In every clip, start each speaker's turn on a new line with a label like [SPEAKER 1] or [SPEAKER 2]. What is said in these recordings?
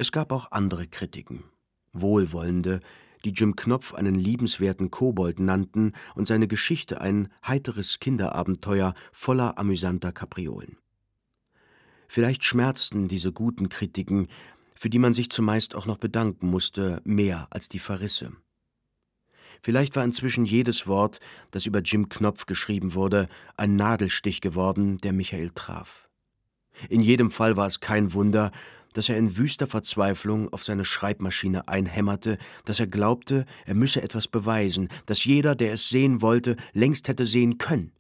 [SPEAKER 1] Es gab auch andere Kritiken, wohlwollende, die Jim Knopf einen liebenswerten Kobold nannten und seine Geschichte ein heiteres Kinderabenteuer voller amüsanter Kapriolen. Vielleicht schmerzten diese guten Kritiken, für die man sich zumeist auch noch bedanken musste, mehr als die Verrisse. Vielleicht war inzwischen jedes Wort, das über Jim Knopf geschrieben wurde, ein Nadelstich geworden, der Michael traf. In jedem Fall war es kein Wunder, dass er in wüster Verzweiflung auf seine Schreibmaschine einhämmerte, dass er glaubte, er müsse etwas beweisen, das jeder, der es sehen wollte, längst hätte sehen können.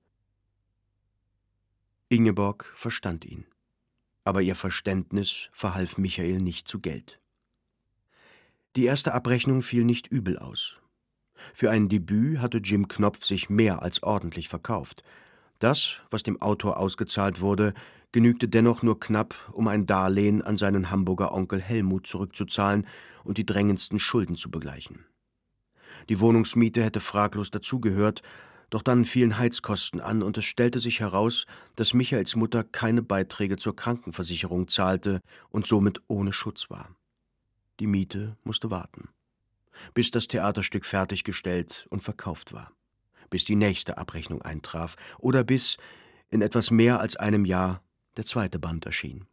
[SPEAKER 1] Ingeborg verstand ihn, aber ihr Verständnis verhalf Michael nicht zu Geld. Die erste Abrechnung fiel nicht übel aus. Für ein Debüt hatte Jim Knopf sich mehr als ordentlich verkauft. Das, was dem Autor ausgezahlt wurde, genügte dennoch nur knapp, um ein Darlehen an seinen Hamburger Onkel Helmut zurückzuzahlen und die drängendsten Schulden zu begleichen. Die Wohnungsmiete hätte fraglos dazugehört, doch dann fielen Heizkosten an und es stellte sich heraus, dass Michaels Mutter keine Beiträge zur Krankenversicherung zahlte und somit ohne Schutz war. Die Miete musste warten, bis das Theaterstück fertiggestellt und verkauft war, bis die nächste Abrechnung eintraf oder bis, in etwas mehr als einem Jahr, der zweite Band erschien.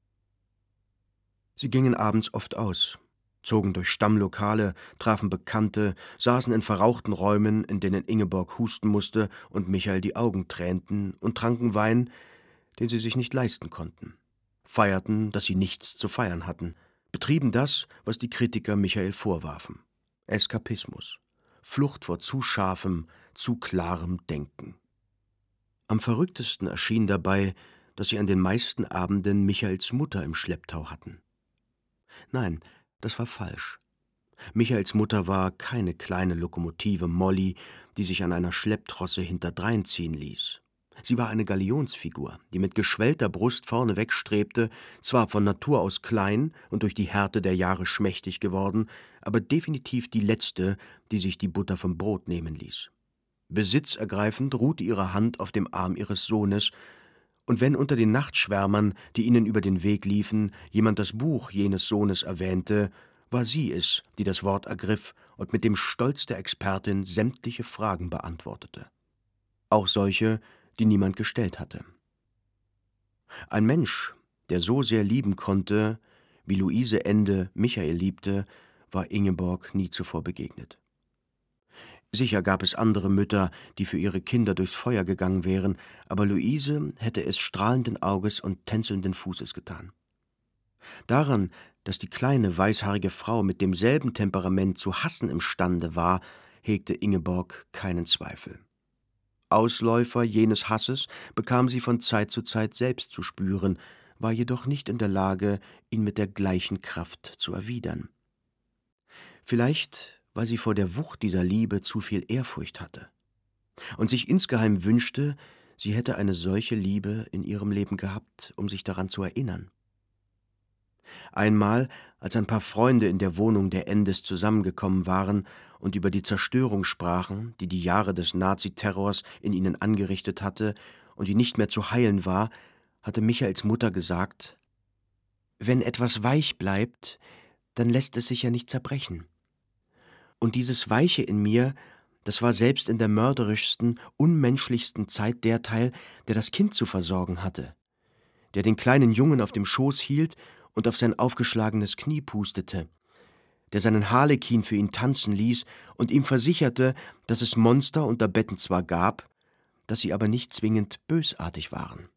[SPEAKER 1] Sie gingen abends oft aus, zogen durch Stammlokale, trafen Bekannte, saßen in verrauchten Räumen, in denen Ingeborg husten musste und Michael die Augen tränten, und tranken Wein, den sie sich nicht leisten konnten, feierten, dass sie nichts zu feiern hatten, betrieben das, was die Kritiker Michael vorwarfen: Eskapismus, Flucht vor zu scharfem, zu klarem Denken. Am verrücktesten erschien dabei, dass sie an den meisten Abenden Michaels Mutter im Schlepptau hatten. Nein, das war falsch. Michaels Mutter war keine kleine Lokomotive Molly, die sich an einer Schlepptrosse hinterdrein ziehen ließ. Sie war eine Galionsfigur, die mit geschwellter Brust vorne wegstrebte, zwar von Natur aus klein und durch die Härte der Jahre schmächtig geworden, aber definitiv die letzte, die sich die Butter vom Brot nehmen ließ. Besitzergreifend ruhte ihre Hand auf dem Arm ihres Sohnes, und wenn unter den Nachtschwärmern, die ihnen über den Weg liefen, jemand das Buch jenes Sohnes erwähnte, war sie es, die das Wort ergriff und mit dem Stolz der Expertin sämtliche Fragen beantwortete. Auch solche, die niemand gestellt hatte. Ein Mensch, der so sehr lieben konnte, wie Luise Ende Michael liebte, war Ingeborg nie zuvor begegnet. Sicher gab es andere Mütter, die für ihre Kinder durchs Feuer gegangen wären, aber Luise hätte es strahlenden Auges und tänzelnden Fußes getan. Daran, dass die kleine, weißhaarige Frau mit demselben Temperament zu hassen imstande war, hegte Ingeborg keinen Zweifel. Ausläufer jenes Hasses bekam sie von Zeit zu Zeit selbst zu spüren, war jedoch nicht in der Lage, ihn mit der gleichen Kraft zu erwidern. Vielleicht, weil sie vor der Wucht dieser Liebe zu viel Ehrfurcht hatte und sich insgeheim wünschte, sie hätte eine solche Liebe in ihrem Leben gehabt, um sich daran zu erinnern. Einmal, als ein paar Freunde in der Wohnung der Endes zusammengekommen waren und über die Zerstörung sprachen, die die Jahre des Naziterrors in ihnen angerichtet hatte und die nicht mehr zu heilen war, hatte Michaels Mutter gesagt: »Wenn etwas weich bleibt, dann lässt es sich ja nicht zerbrechen. Und dieses Weiche in mir, das war selbst in der mörderischsten, unmenschlichsten Zeit der Teil, der das Kind zu versorgen hatte, der den kleinen Jungen auf dem Schoß hielt und auf sein aufgeschlagenes Knie pustete, der seinen Harlekin für ihn tanzen ließ und ihm versicherte, dass es Monster unter Betten zwar gab, dass sie aber nicht zwingend bösartig waren.